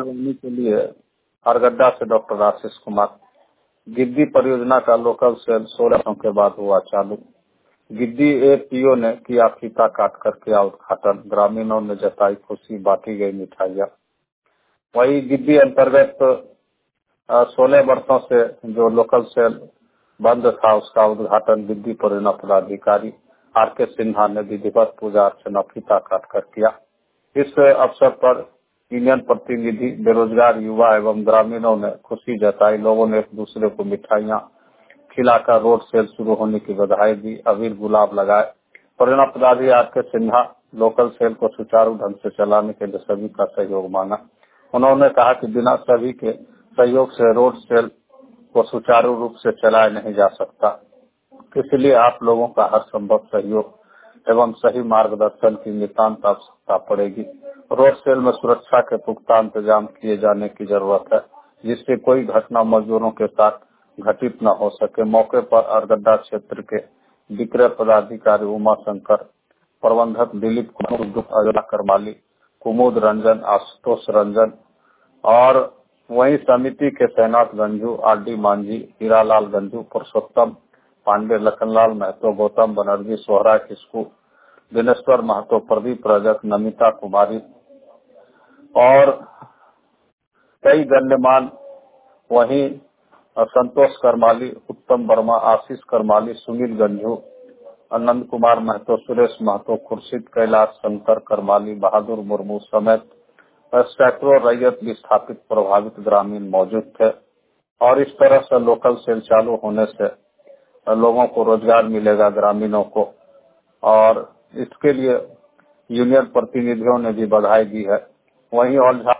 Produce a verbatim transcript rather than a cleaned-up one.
बागवानी के लिए अरगड्डा से डॉक्टर आशीष कुमार। गिद्दी परियोजना का लोकल सेल सोलह सौ के बाद हुआ चालू। गिद्दी एपीओ ने किया फीता काट कर किया उद्घाटन। ग्रामीणों ने जताई खुशी, बांटी गई मिठाइयाँ। वही गिद्दी अंतर्गत सोलह वर्षों से जो लोकल सेल बंद था उसका उद्घाटन गिद्दी परियोजना पदाधिकारी आर के सिन्हा ने विधिवत पूजा अर्चना फीता काट कर किया। इस अवसर पर यूनियन प्रतिनिधि, बेरोजगार युवा एवं ग्रामीणों ने खुशी जताई। लोगों ने एक दूसरे को मिठाइयाँ खिलाकर रोड सेल शुरू होने की बधाई दी, अबीर गुलाब लगाए। परियोजना पदाधिकारी आर के सिन्हा लोकल सेल को सुचारू ढंग से चलाने के लिए सभी का सहयोग मांगा। उन्होंने कहा कि बिना सभी के सहयोग से रोड सेल को सुचारू रूप से चलाया नहीं जा सकता, इसलिए आप लोगों का हर संभव सहयोग एवं सही मार्गदर्शन की नितांत आवश्यकता पड़ेगी। रोड सेल में सुरक्षा के पुख्ता इंतजाम किए जाने की जरूरत है, जिससे कोई घटना मजदूरों के साथ घटित न हो सके। मौके पर अरगड्डा क्षेत्र के विक्रय पदाधिकारी उमा शंकर, प्रबंधक दिलीप कुमार, करमाली, कुमुद रंजन, आशुतोष रंजन और वहीं समिति के तैनात गंजू, आर डी मांझी, हीरालाल गंजू, पुरुषोत्तम पांडे, लखनलाल महतो, गौतम बनर्जी, सोहरा किस्कू, दिनेश्वर महतो, प्रदीप रजक, नमिता कुमारी और कई गण्यमान, वहीं संतोष करमाली, उत्तम वर्मा, आशीष करमाली, सुनील गंजू, आनंद कुमार महतो, सुरेश महतो, खुर्शीद कैलाश, शंकर करमाली, बहादुर मुर्मू समेत सैकड़ों रैयत विस्थापित प्रभावित ग्रामीण मौजूद थे। और इस तरह से लोकल सेल चालू होने से लोगों को रोजगार मिलेगा, ग्रामीणों को, और इसके लिए यूनियन प्रतिनिधियों ने भी बधाई दी है। वहीं और